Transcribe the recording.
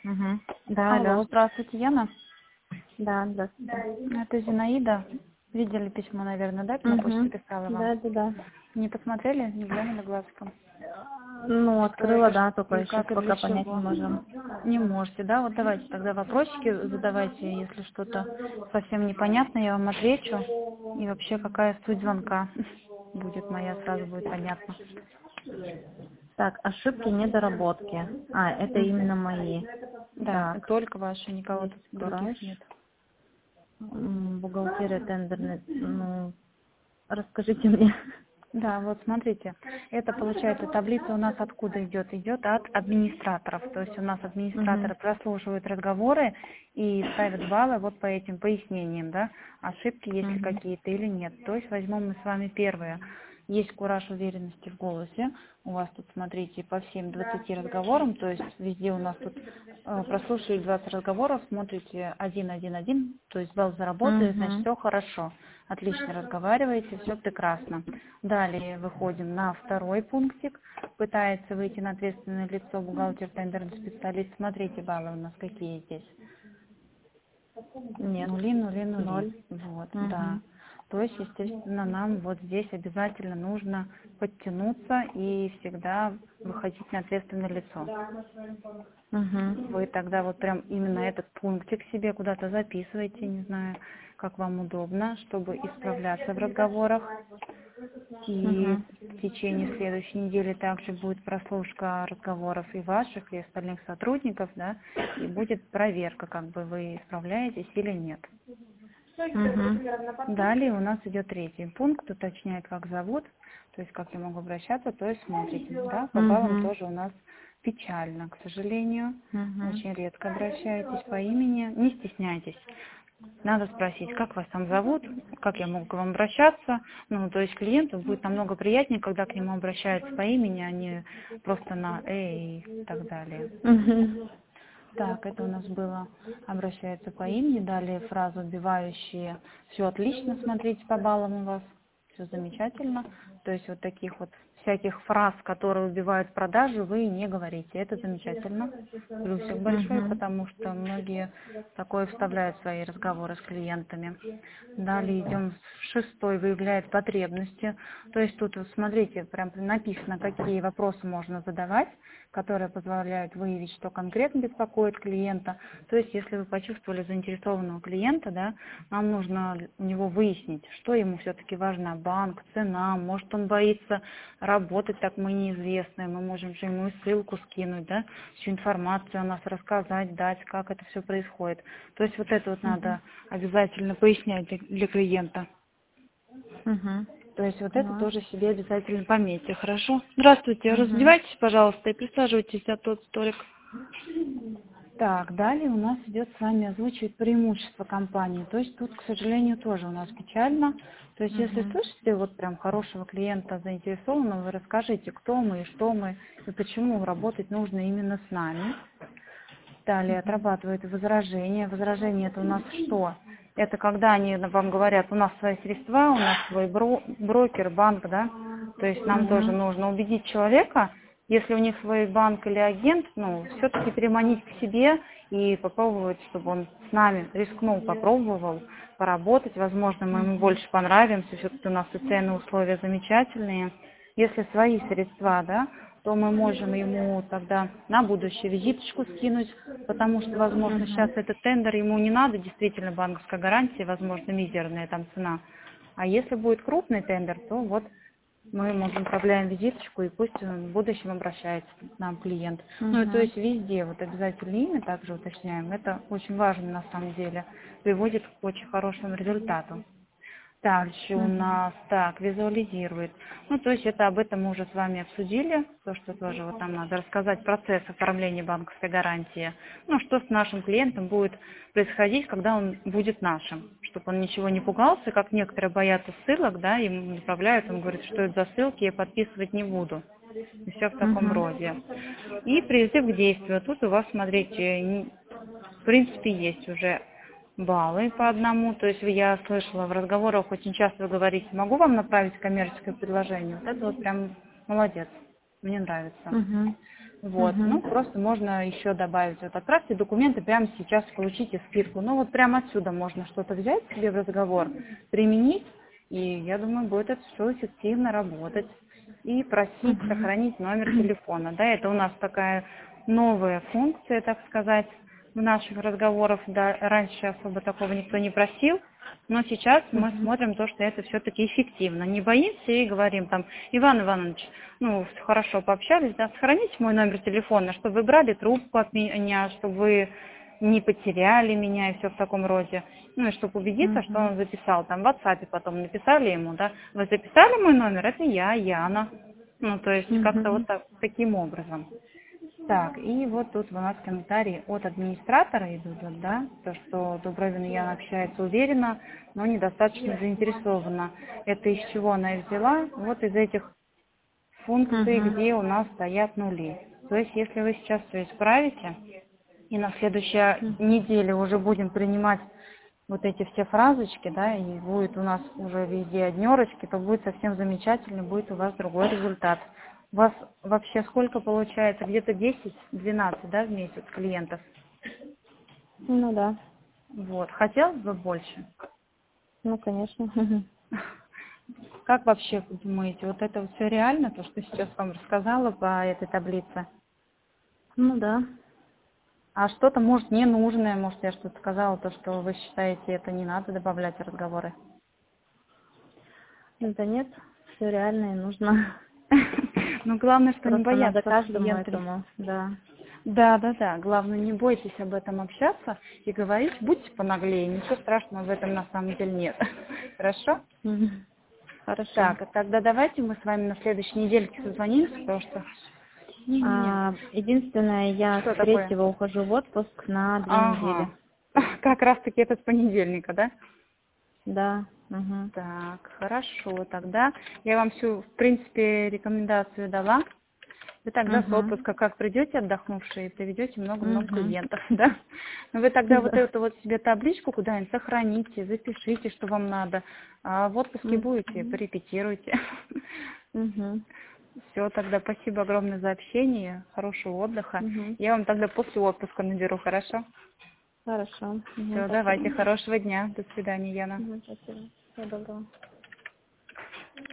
Угу. Да, Алло, да. здравствуйте, Яна. Да, здравствуйте. Это Зинаида. Видели письмо, наверное, да? На почту Угу. писала вам. Да, да, да. Не посмотрели, не глянули глазком? Ну, Что открыла, это да, только и еще как и для пока понять не чего? можем. Не можете, да? Вот давайте тогда вопросики задавайте, если что-то совсем непонятно, я вам отвечу. И вообще, какая суть звонка будет моя, сразу будет понятно. Так, ошибки недоработки. А, это именно мои. Да, Так, только ваши, никого тут Кураж. других нет. Бухгалтерия тендерная. Ну, расскажите мне. Да, вот смотрите, это получается таблица у нас откуда идет? Идет от администраторов. То есть у нас Угу. администраторы прослушивают разговоры и ставят баллы вот по этим пояснениям, да, ошибки есть ли Угу. какие-то или нет. То есть возьмем мы с вами первое. Есть кураж уверенности в голосе. У вас тут, смотрите, по всем 20 разговорам, то есть везде у нас тут прослушали 20 разговоров, смотрите 1, 1, 1, то есть балл заработали, значит Угу. все хорошо. Отлично разговариваете, все прекрасно. Далее выходим на второй пунктик. Пытается выйти на ответственное лицо бухгалтер, тендерный специалист. Смотрите, баллы у нас какие здесь. Нет. Нули, нули, нули. 0. Вот, да. Угу. То есть, естественно, нам вот здесь обязательно нужно подтянуться и всегда выходить на ответственное лицо. Угу. Вы тогда вот прям именно этот пунктик себе куда-то записываете, не знаю, как вам удобно, чтобы исправляться в разговорах. И Угу. в течение следующей недели также будет прослушка разговоров и ваших, и остальных сотрудников, да, и будет проверка, как бы вы справляетесь или нет. Угу. Далее у нас идет третий пункт, уточняет, как зовут, то есть как я могу обращаться, то есть смотрите, да, по баллам Угу. тоже у нас печально, к сожалению, Угу. очень редко обращаетесь по имени, не стесняйтесь. Надо спросить, как вас там зовут, как я могу к вам обращаться. Ну, то есть клиенту будет намного приятнее, когда к нему обращаются по имени, а не просто на «эй» и так далее. Угу. Так, это у нас было обращается по имени. Далее фразу убивающие. Все отлично, смотрите, по баллам у вас. Все замечательно. То есть вот таких вот всяких фраз, которые убивают продажи, вы не говорите. Это замечательно. Плюсик большой, Угу. потому что многие такое вставляют в свои разговоры с клиентами. Далее идем в шестой, выявляет потребности. То есть тут, вот смотрите, прям написано, какие вопросы можно задавать, которые позволяют выявить, что конкретно беспокоит клиента. То есть, если вы почувствовали заинтересованного клиента, да, нам нужно у него выяснить, что ему все-таки важно, банк, цена, может он боится работать, так мы неизвестны, мы можем же ему и ссылку скинуть, да, всю информацию о нас рассказать, дать, как это все происходит. То есть вот это вот Угу. надо обязательно пояснять для клиента. Угу. То есть вот это Поняла. тоже себе обязательно пометьте, хорошо? Здравствуйте, Угу. раздевайтесь, пожалуйста, и присаживайтесь за тот столик. Так, далее у нас идет с вами озвучивать преимущества компании. То есть тут, к сожалению, тоже у нас печально. То есть если Угу. слышите вот прям хорошего клиента заинтересованного, вы расскажите, кто мы и что мы, и почему работать нужно именно с нами. Далее Угу. отрабатывают возражения. Возражение это у нас что? Это когда они вам говорят, у нас свои средства, у нас свой брокер, банк, да? То есть нам тоже Угу. нужно убедить человека, если у них свой банк или агент, ну, все-таки переманить к себе и попробовать, чтобы он с нами рискнул, попробовал поработать. Возможно, мы ему Угу. больше понравимся, все-таки у нас и цены, условия замечательные. Если свои средства, да, то мы можем ему тогда на будущее визиточку скинуть, потому что, возможно, сейчас Угу. этот тендер ему не надо, действительно банковская гарантия, возможно, мизерная там цена. А если будет крупный тендер, то вот мы ему отправляем визиточку, и пусть он в будущем обращается к нам клиент. Ну и то Угу. есть везде вот обязательно имя также уточняем. Это очень важно на самом деле, приводит к очень хорошему результату. Дальше у Угу. нас так, визуализирует. Ну, то есть это об этом мы уже с вами обсудили, то, что тоже вот нам надо рассказать процесс оформления банковской гарантии. Ну, что с нашим клиентом будет происходить, когда он будет нашим, чтобы он ничего не пугался, как некоторые боятся ссылок, да, им направляют, он говорит, что это за ссылки, я подписывать не буду. И все в таком Угу. роде. И призыв к действию. Тут у вас, смотрите, в принципе, есть уже баллы по одному. То есть я слышала в разговорах, очень часто вы говорите, могу вам направить коммерческое предложение? Вот это вот прям молодец, мне нравится. Угу. Вот, ну, просто можно еще добавить, вот отправьте документы, прямо сейчас получите скидку. Ну, вот прямо отсюда можно что-то взять себе в разговор, применить, и я думаю, будет это все эффективно работать. И просить сохранить номер телефона. Да, это у нас такая новая функция, так сказать, в наших разговорах. Да, раньше особо такого никто не просил. Но сейчас мы смотрим то, что это все-таки эффективно. Не боимся и говорим там: Иван Иванович, ну, хорошо пообщались, да, сохраните мой номер телефона, чтобы вы брали трубку от меня, чтобы вы не потеряли меня и все в таком роде. Ну, и чтобы убедиться, что он записал. Там в WhatsApp потом написали ему, да: вы записали мой номер? Это я, Яна. Ну, то есть как-то вот так, таким образом. Так, и вот тут у нас комментарии от администратора идут, вот, да, то, что Дубровина Яна общается уверенно, но недостаточно заинтересована. Это из чего она их взяла? Вот из этих функций, где у нас стоят нули. То есть, если вы сейчас все исправите, и на следующей неделе уже будем принимать вот эти все фразочки, да, и будет у нас уже везде однерочки, то будет совсем замечательно, будет у вас другой результат. У вас вообще сколько получается? Где-то 10-12, да, в месяц клиентов? Ну да. Вот. Хотелось бы больше? Ну, конечно. Как вообще вы думаете, вот это вот все реально, то, что сейчас вам рассказала по этой таблице? Ну да. А что-то, может, ненужное, может, я что-то сказала, то, что вы считаете, это не надо добавлять в разговоры? Да нет, все реально и нужно. Ну, главное, что не Просто надо бояться каждому клиентам. этому, да. Да. Главное, не бойтесь об этом общаться и говорить, будьте понаглее. Ничего страшного в этом на самом деле нет. Хорошо? Хорошо. Так, тогда давайте мы с вами на следующей недельке созвонимся, потому что... Не-не-не. Единственное, я Что с такое? 3-го ухожу в отпуск на 2 недели. Ага. Как раз-таки это с понедельника, да? Да. Так, хорошо. Тогда я вам всю, в принципе, рекомендацию дала. Вы тогда с отпуска, как придете отдохнувшие, приведете много-много клиентов, да? Но вы тогда вот Да. эту вот себе табличку куда-нибудь сохраните, запишите, что вам надо. А в отпуске будете, порепетируйте. Все, тогда спасибо огромное за общение, хорошего отдыха. Я вам тогда после отпуска наберу, хорошо? Хорошо. Все, давайте, Спасибо. хорошего дня. До свидания, Яна. Спасибо. Всего доброго.